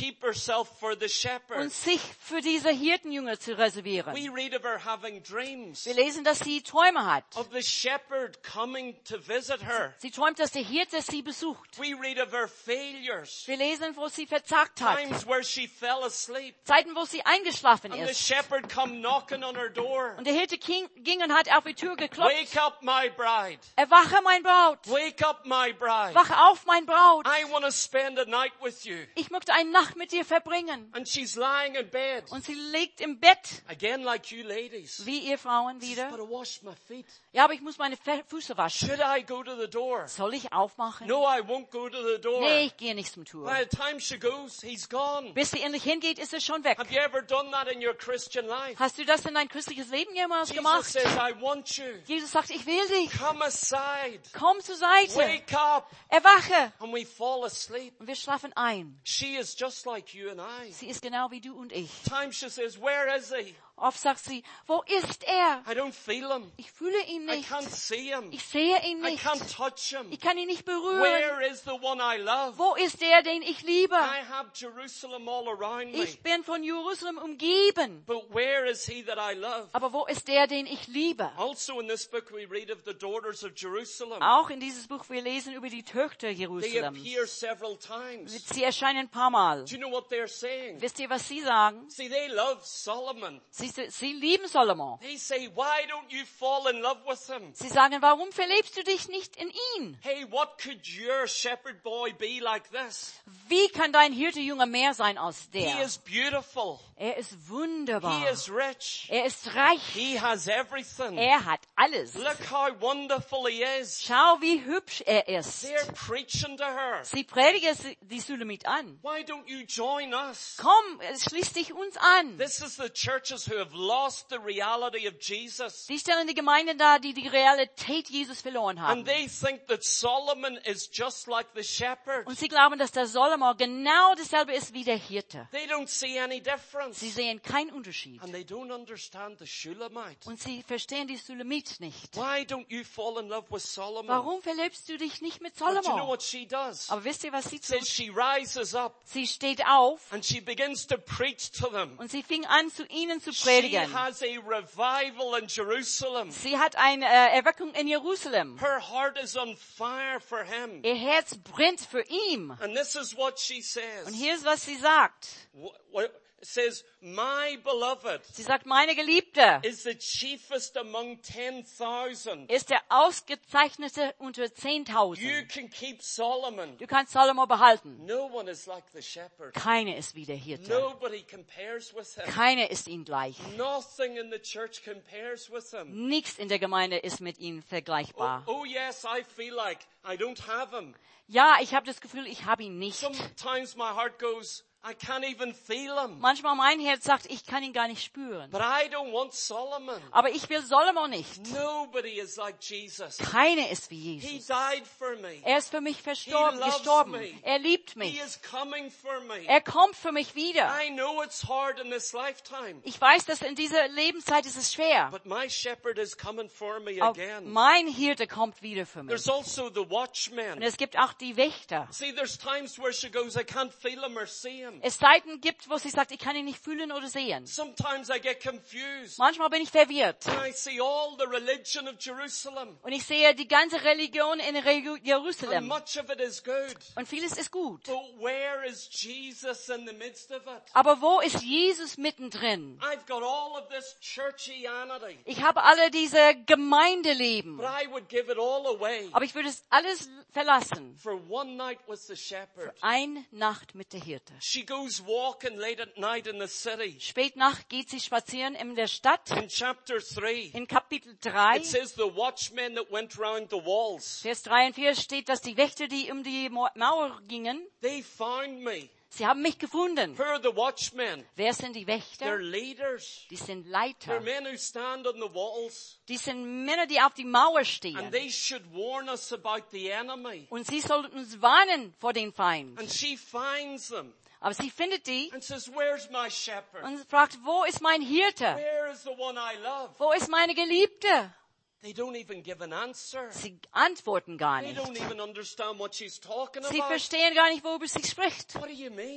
herself for the shepherd. und sich für diese Hirtenjünger zu reservieren. We read of her having dreams Wir lesen, dass sie Träume hat. of the shepherd coming to visit her. Sie träumt, dass der Hirte sie besucht. We read of her failures, Wir lesen, wo sie verzagt hat. times where she fell asleep, Zeiten, wo sie eingeschlafen and the ist. shepherd come knocking on her door. Und der Hirte ging, ging und hat auf die Tür geklopft. Wake up, my bride. Erwache, mein Braut. Wake up, my bride. Wach auf, mein Braut. I want to spend a night with you. Ich möchte eine Nacht mit dir verbringen. And she's lying in bed. Und sie liegt im Bett, Again, like you ladies. wie ihr Frauen But wieder. I wash my feet. Ja, aber ich muss meine Fe- Füße waschen. Should I go to the door? Soll ich aufmachen? No, I won't go to the door. Nee, ich gehe nicht zum Tour. By the time she goes, he's gone. Bis sie endlich hingeht, ist es schon weg. Have you ever done that in your Christian life? Hast du das in dein christliches Leben jemals Jesus gemacht? says, I want you. Jesus sagt, ich will dich. Come aside. Komm zur Seite. Wake up. Erwache. And we fall asleep. Und wir schlafen ein. She is just like you and I. Sie ist genau wie du und ich. Time she says, where is he? Oft sagt sie, wo ist er? I don't feel him. Ich fühle ihn I nicht. can't see him. Ich sehe ihn I nicht. can't touch him. Ich kann ihn nicht berühren. Where is the one I love? Wo ist der, den ich liebe? I have Jerusalem all around me. Ich bin von Jerusalem umgeben. But where is he that I love? Aber wo ist der, den ich liebe? Also in this book we read of the daughters of Jerusalem. Auch in dieses Buch, wir lesen über die Töchter They Jerusalems. appear several times. Sie erscheinen ein paar Mal. Do you know what they're saying? Wisst ihr, was sie sagen? See, they love Solomon. Sie, sie lieben Solomon. They say, why don't you fall in love with him? Sie sagen, warum verliebst du dich nicht in ihn? Hey, what could your shepherd boy be like this? Wie kann dein Hirtejunge mehr sein als He der? is beautiful. Er ist He wunderbar. is rich. Er ist reich. He has everything. Er hat alles. Look how wonderful he is. Schau, wie hübsch er ist. They're preaching to her. Sie predigen die Sulamit an. Why don't you join us? Komm, schließ dich uns an. This is the churches who have lost the reality of Jesus. Sie stellen die Gemeinden dar, die die Realität Jesus verloren haben. And they think that Solomon is just like the shepherd. Und sie glauben, dass der Solomon genau dasselbe ist wie der Hirte. They don't see any difference. Sie sehen keinen Unterschied. And they don't understand the Shulamite. Und sie verstehen die Sulamit nicht. Why don't you fall in love with Solomon? Warum verliebst du dich nicht mit But you know Solomon? what she does? Aber wisst ihr, was sie It says tut? she rises up Sie steht auf and she begins to preach to them. und sie fing an, zu ihnen zu She predigen. has a revival in Jerusalem. Sie hat eine äh, Erweckung in Jerusalem. Her heart is on fire for him. Ihr Herz brennt für ihn. And this is what she Und says. hier ist, was sie sagt. Wh- what- It says, my beloved Sie sagt, meine Geliebte is the chiefest among ten thousand. ist der ausgezeichnete unter You zehntausend. can keep Solomon. Du kannst Solomon behalten. No one is like the shepherd. Keine ist wie der Hirte. Nobody compares with him. Keine ist ihm gleich. Nothing in the church compares with him. Nichts in der Gemeinde ist mit ihm Oh, vergleichbar. oh yes, I feel like I don't have him. Ja, ich habe das Gefühl, ich habe ihn nicht. Sometimes my heart goes, I can't even feel him. Manchmal mein Herz sagt, ich kann ihn gar nicht spüren. But I don't want Solomon. Aber ich will Solomon nicht. Nobody is like Jesus. Keine ist wie He Jesus. died for me. Er ist für mich verstorben, He loves gestorben. me. Er liebt He mich. is coming for me. Er kommt für mich wieder. I know it's hard in this lifetime. Ich weiß, dass in dieser Lebenszeit ist es schwer. But my shepherd is coming for me Aber again. mein Hirte kommt wieder für mich. There's also the Und watchman. es gibt auch die Wächter. See, there's times where she goes, I can't feel him or see him. Es Zeiten gibt, wo sie sagt, ich kann ihn nicht fühlen oder sehen. Sometimes I get confused. Manchmal bin ich verwirrt. And I see all the religion of Jerusalem. Und ich sehe die ganze Religion in Re- And Jerusalem. much of it is good. Und vieles ist gut. But where is Jesus in the midst of it? Aber wo ist Jesus mittendrin? I've got all of this churchianity. Ich habe alle diese Gemeindeleben. But I would give it all away Aber ich würde es alles verlassen. for one night with the shepherd. Eine Nacht mit der Hirte. She goes walking late at night in the city. Spät Nacht geht sie spazieren in der Stadt. In chapter three, In Kapitel drei, it says the watchmen that went round the walls, Vers drei und vier steht, dass die Wächter, die um die Mo- Mauer gingen, they found me. sie haben mich gefunden. Who are the watchmen? Wer sind die They're Wächter? leaders. Die sind They're Leiter. men who stand on the walls. Die sind Männer, die auf die Mauer And stehen. they should warn us about the enemy. Und sie sollten uns warnen vor den Feind. And she finds them Aber sie findet die and says, where's my shepherd? und fragt, wo ist mein Hirte? Where is the one I love? Wo ist meine Geliebte? They don't even give an answer. Sie antworten gar They nicht. don't even understand what she's talking Sie about. verstehen gar nicht, worüber sie spricht. What do you mean?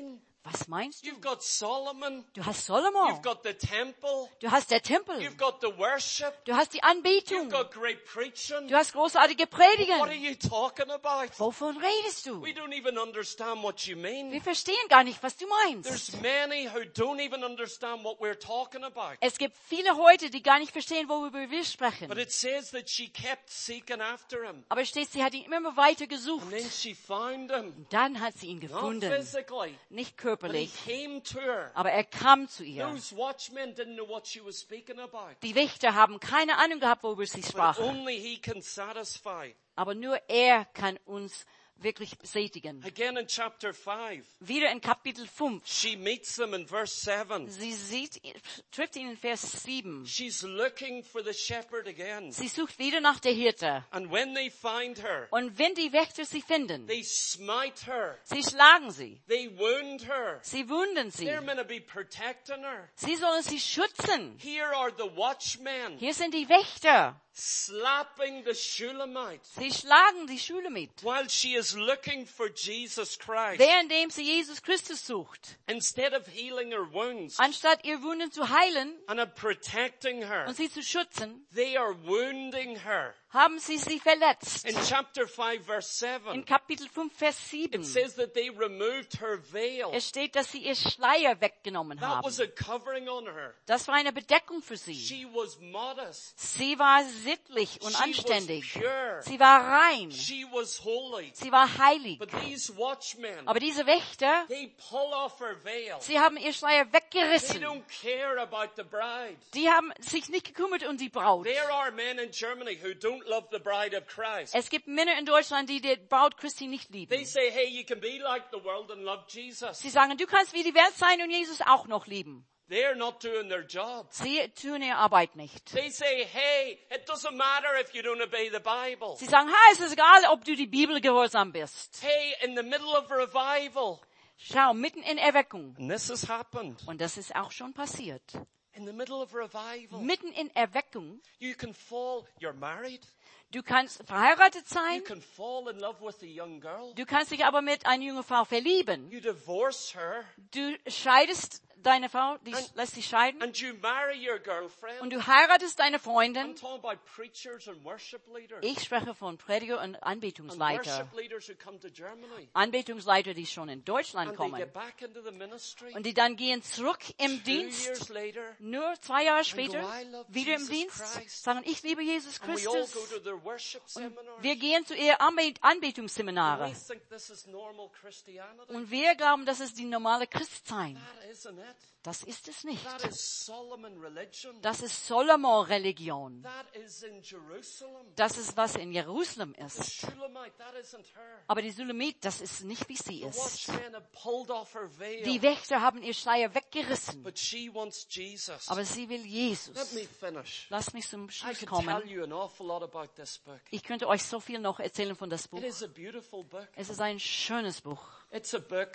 Was meinst du? You've got Solomon. Du hast Solomon. You've got the temple. Du hast der Tempel. You've got the worship. Du hast die You've Anbetung. got great preaching. Du hast großartige What are Predigen. you talking about? Wovon redest du? We don't even understand what you Wir mean. verstehen gar nicht, was du meinst. There's many who don't even understand what we're talking about. Es gibt viele heute, die gar nicht verstehen, worüber wir sprechen. But it says that she kept seeking after him. Aber es steht, sie hat ihn immer weiter gesucht. And then she found him. Dann hat sie ihn Not gefunden. physically, Nicht but he körperlich, came to her. aber er kam zu ihr. Those watchmen didn't know what she was speaking about. Die Wächter haben keine Ahnung gehabt, worüber sie But sprachen. only he can satisfy. Aber nur er kann uns wirklich sättigen. Again in chapter five, Wieder in Kapitel fünf. she meets him in verse seven. Sie sieht, trifft ihn in Vers sieben. She's looking for the shepherd again. Sie sucht wieder nach der Hirte. And when they find her, Und wenn die Wächter sie finden, they smite her. sie schlagen sie. They wound her. Sie wunden sie. They're meant to be protecting her. Sie sollen sie schützen. Here are the watchmen Hier sind die Wächter. slapping the Shulamite Sie schlagen die Schule mit. while she is looking for Jesus Christ. Währenddem sie Jesus Christus sucht. Instead of healing her wounds Anstatt ihr Wunden zu heilen and of protecting her, und sie zu schützen, they are wounding her. haben sie sie verletzt. In chapter five, verse seven, In Kapitel fünf, Vers sieben. it says that they removed her veil. Es steht, dass sie ihr Schleier weggenommen That haben. was a covering on her. Das war eine Bedeckung für sie. She was modest. Sie war sittlich und She was anständig. pure. Sie war rein. She was holy. Sie war heilig. But these watchmen, Aber diese Wächter, they pull off her veil. sie haben ihr Schleier They weggerissen. don't care about the bride. Die haben sich nicht gekümmert um die Braut. There are men in Germany who don't love the bride of Christ. Es gibt Männer in Deutschland, die die Braut Christi nicht They lieben. say, hey, you can be like the world and love Jesus. Sie sagen, du kannst wie die Welt sein und Jesus auch noch lieben. They're not doing their job. Sie tun ihre Arbeit nicht. They say, hey, it doesn't matter if you don't obey the Bible. Sie sagen, ha, es ist egal, ob du die Bibel gehorsam bist. Hey, in the middle of revival. Schau, mitten in Erweckung. And this has happened. Und das ist auch schon passiert. In the middle of revival. Mitten in Erweckung. You can fall, you're married. Du kannst verheiratet You sein. can fall in love with a young girl. Du kannst dich aber mit einer jungen Frau verlieben. You divorce her. Du scheidest deine Frau, die And- lässt sich scheiden. And you marry your girlfriend. Und du heiratest deine I'm Freundin. talking about preachers and worship leaders. Ich spreche von Prediger und And Anbetungsleiter. worship leaders who come to Germany. Anbetungsleiter, die schon in Deutschland And they kommen. get back into the ministry. Und die dann gehen zurück im Two Dienst. years later, Nur zwei Jahre go, später, "I love wieder im Jesus Dienst, Christ." sagen, ich liebe Jesus and we all Christus. go to their worship seminars. Wir gehen zu ihren Anbe- We Anbetungsseminare. think this is normal Christianity. Und wir glauben, das ist die normale Christsein. That isn't it. Das ist es nicht. That is Solomon religion. Das ist Solomon-Religion. That is in Jerusalem. Das ist, was in Jerusalem The ist. Shulamite, that isn't her. Aber die Sulamit, das ist nicht, wie sie The ist. watchmen have pulled off her veil. Die Wächter haben ihr Schleier weggerissen. But she wants Jesus. Aber sie will Let Jesus. me finish. Lass mich zum I Schluss could kommen. tell you an awful lot about this book. Ich könnte euch so viel noch erzählen von das Buch. It is a beautiful book. Es ist ein schönes Buch. It's a book.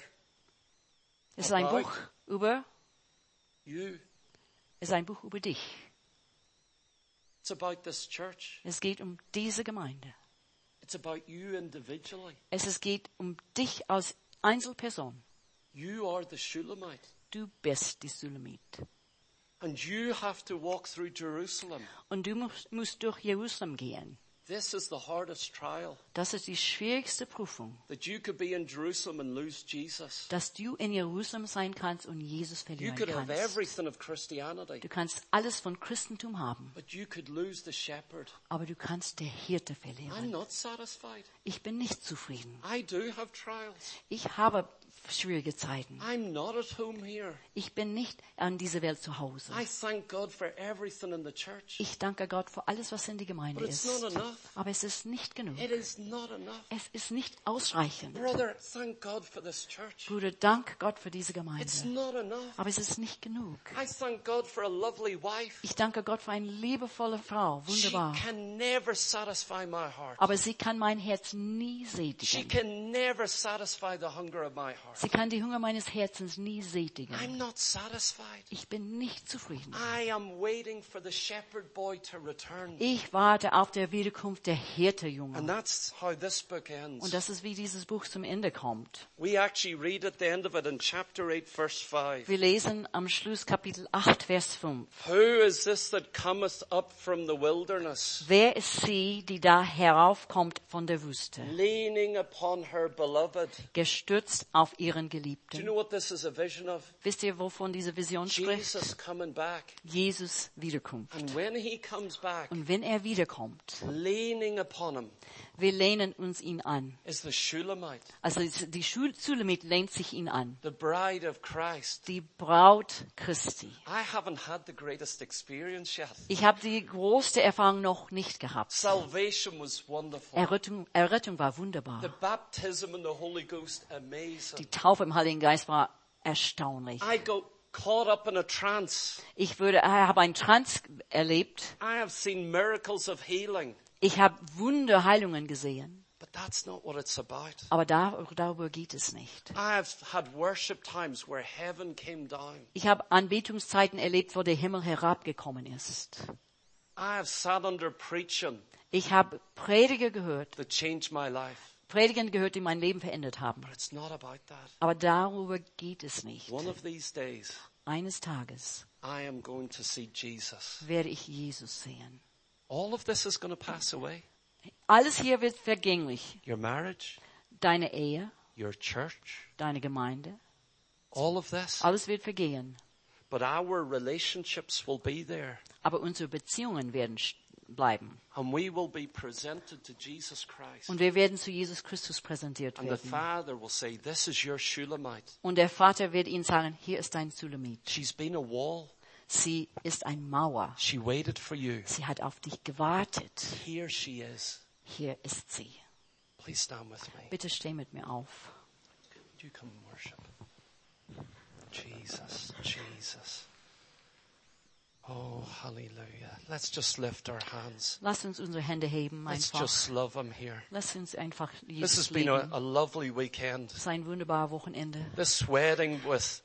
Es ist ein About Buch über, You. es ist ein Buch über dich. It's about this church. Es geht um diese Gemeinde. It's about you individually. Es ist- geht um dich als Einzelperson. You are the Shulamite. Du bist die Sulamit. And you have to walk through Jerusalem. Und du musst, musst durch Jerusalem gehen. This is the hardest trial. Das ist die schwierigste Prüfung, That you could be in Jerusalem and lose Jesus. dass du in Jerusalem sein kannst und Jesus You verlieren could have kannst. everything of Christianity. Du kannst alles von Christentum haben, But you could lose the shepherd. aber du kannst der Hirte I'm verlieren. not satisfied. Ich bin nicht zufrieden. I do have trials. Ich habe schwierige Zeiten. I'm not at home here. Ich bin nicht an dieser Welt zu Hause. I thank God for everything in the church. Ich danke Gott für alles, was in der Gemeinde But it's ist. not enough. Aber es ist nicht genug. It is not enough. Es ist nicht ausreichend. Brother, thank God for this church. Bruder, dank Gott für diese It's Gemeinde. not enough. Aber es ist nicht genug. I thank God for a lovely wife. Ich danke Gott für eine liebevolle Frau. She Wunderbar. can never satisfy my heart. Aber sie kann mein Herz nie She sättigen. can never satisfy the hunger of my heart. Sie kann die Hunger meines Herzens nie sättigen. I'm not satisfied. Ich bin nicht zufrieden. I am waiting for the shepherd boy to return. Ich warte auf der Wiederkunft der And Hirtejunge. that's how this book ends. Und das ist, wie dieses Buch zum Ende kommt. We actually read at the end of it in chapter eight, verse five. Wir lesen am Schluss Kapitel acht, Vers fünf. Who is this that cometh up from the wilderness, Wer ist sie, die da heraufkommt von der Wüste, leaning upon her beloved? gestützt auf ihren Do you Geliebten? know what this is a vision of? Wisst ihr, wovon diese Vision spricht? Jesus coming back. Jesus Wiederkunft. And when he comes back, Und wenn er wiederkommt, leaning upon him wir lehnen uns ihn an. is the Shulamite, Also die Sulamit lehnt sich ihn an. the bride of Christ. Die Braut Christi. I haven't had the greatest experience yet. Ich habe die größte Erfahrung noch nicht gehabt. Salvation was wonderful. Errettung, Errettung war wunderbar. The baptism in the Holy Ghost, amazing. Die Taufe im Heiligen Geist war erstaunlich. I got caught up in a trance. Ich würde, ich habe einen Trance erlebt. I have seen miracles of healing. Ich habe Wunderheilungen gesehen. But that's not what it's about. Aber da, darüber geht es nicht. I have had worship times where heaven came down. Ich habe Anbetungszeiten erlebt, wo der Himmel herabgekommen ist. I have sat under preaching Ich habe Prediger gehört, that changed my life. Predigern gehört, die mein Leben verändert haben. But it's not about that. Aber darüber geht es nicht. One of these days, Eines Tages I am going to see Jesus. werde ich Jesus sehen. All of this is going to pass away. Alles hier wird vergänglich. Your marriage, Deine Ehe, your church, deine Gemeinde, all of this. alles wird vergehen. But our relationships will be there. Aber unsere Beziehungen werden sch- bleiben. And we will be presented to Jesus Christ. Und wir werden zu Jesus Christus präsentiert And the werden. Father will say, this is your Shulamite. Und der Vater wird ihnen sagen, hier ist dein Sulamit. She's been a wall. Sie ist eine Mauer. She waited for you. Sie hat auf dich gewartet. Here she is. Hier ist sie. Please stand with me. Bitte steh mit mir auf. Would you come and worship? Jesus, Jesus. Oh, hallelujah. Let's just lift our hands. Lass uns unsere Hände heben, Let's einfach. just love him here. Lass uns einfach This has Jesus been a, lieben. a lovely weekend. Es ist ein wunderbares Wochenende. This wedding with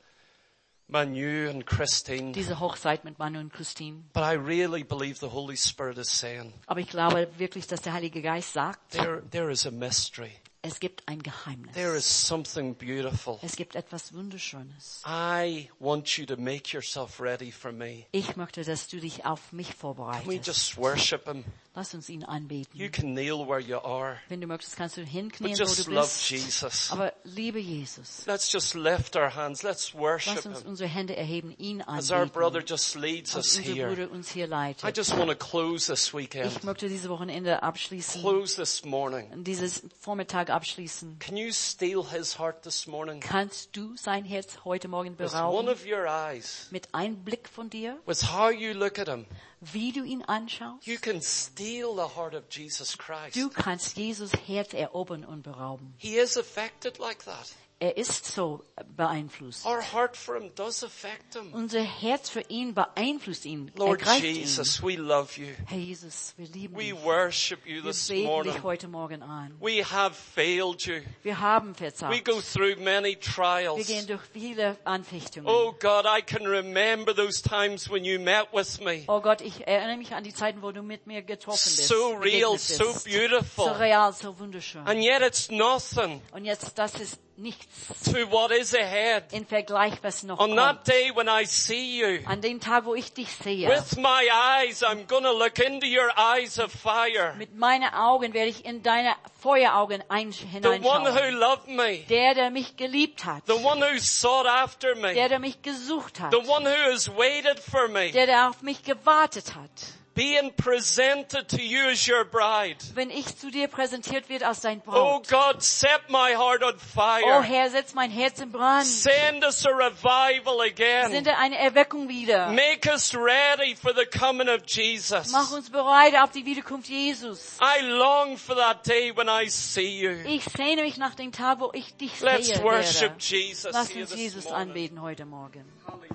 Manu and Christine. Diese Hochzeit mit Manu und Christine. But I really believe the Holy Spirit is saying, Aber ich glaube wirklich, dass der Heilige Geist sagt, there, there is a mystery. es gibt ein Geheimnis. There is something beautiful. Es gibt etwas Wunderschönes. I want you to make yourself ready for me. Ich möchte, dass du dich auf mich Can we vorbereitest. just worship him? Lass uns ihn You anbeten. can kneel where you are. Wenn du möchtest, kannst du But hinknien, wo just du love bist. Jesus. Aber liebe Jesus, Let's just lift our hands. Let's worship lass uns him. unsere Hände erheben, ihn As our brother anbeten. just leads Als us unser here. Bruder uns hier I leitet. just want to close this weekend. Ich möchte diese Wochenende abschließen, Close this morning. dieses Vormittag abschließen. Can you steal his heart this morning? Kannst du sein Herz heute Morgen With one berauben? of your eyes. Mit einem Blick von dir, With how you look at him. wie du ihn anschaust? You can steal the heart of Jesus Christ. Du kannst Jesus Herz erobern und berauben. He is affected like that. Er ist so beeinflusst. Our heart for him does affect him. Unser Herz für ihn beeinflusst ihn, Lord ergreift Jesus, ihn. we love you. Herr Jesus, wir lieben We dich. worship you Wir this beten morning. dich heute Morgen an. We have failed you. Wir haben We versagt. go through many Wir trials. gehen durch viele Anfechtungen. Oh God, I can remember those times when you met with me. Oh Gott, ich erinnere mich an die Zeiten, wo du mit mir getroffen bist. So real, begegnet so bist. beautiful. So real, so wunderschön. And yet it's nothing Und jetzt, das ist nichts to what is ahead. im Vergleich, was noch On kommt. that day when I see you, An dem Tag, wo ich dich sehe, with my eyes, I'm going to look into your eyes of fire. mit meinen Augen werde ich in deine Feueraugen ein- The one who hineinschauen. loved me. Der, der mich geliebt hat. The one who sought after me. Der, der mich gesucht hat. The one who has waited for me. Der, der auf mich gewartet hat. Being presented to you as your bride. Wenn ich zu dir präsentiert wird als dein Oh Braut. God, set my heart on Oh fire. Herr, setz mein Herz in Brand. Send us a revival again. Sende eine Erweckung wieder. Make us ready for the coming of Jesus. Mach uns bereit auf die Wiederkunft Jesus. I long for that day when I see you. Ich sehne mich nach dem Tag, wo ich dich Let's sehe worship werde. Jesus Lass here uns this Jesus morning. anbeten heute Morgen. Hallelujah.